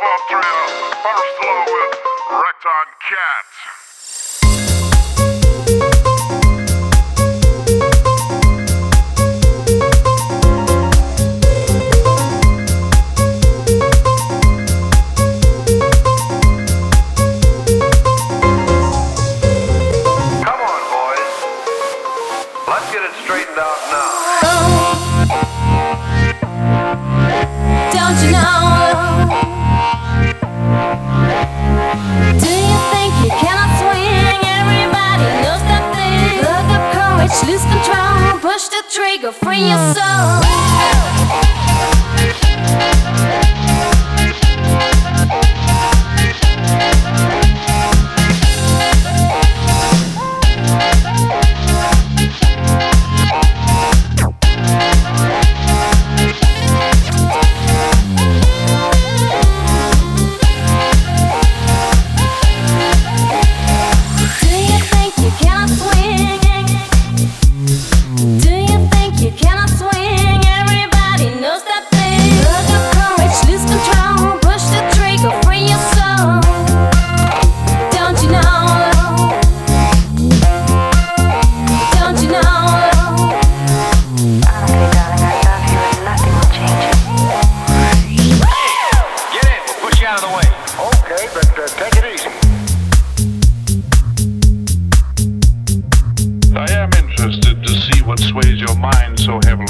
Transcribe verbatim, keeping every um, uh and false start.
four three, first floor with Recton Cat. Straightened out now. Don't you know? Do you think you cannot swing? Everybody knows that thing. Plug up courage, lose control, push the trigger, free your soul. I am interested to see what sways your mind so heavily.